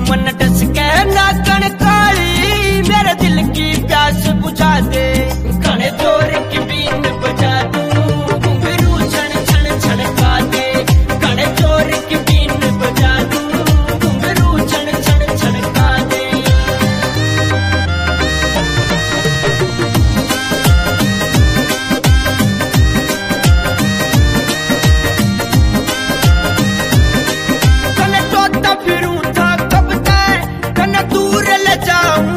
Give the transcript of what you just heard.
मन डस के नाकन काली मेरे दिल की प्यास बुझा दे। कने जोर की बीन बजा दूं घुंघरू छन छन छनका दे। कने जोर की बीन बजा दूं घुंघरू छन छन छनका दे। कने तोता फिरूं था कब तक, कने दूर ले जाऊं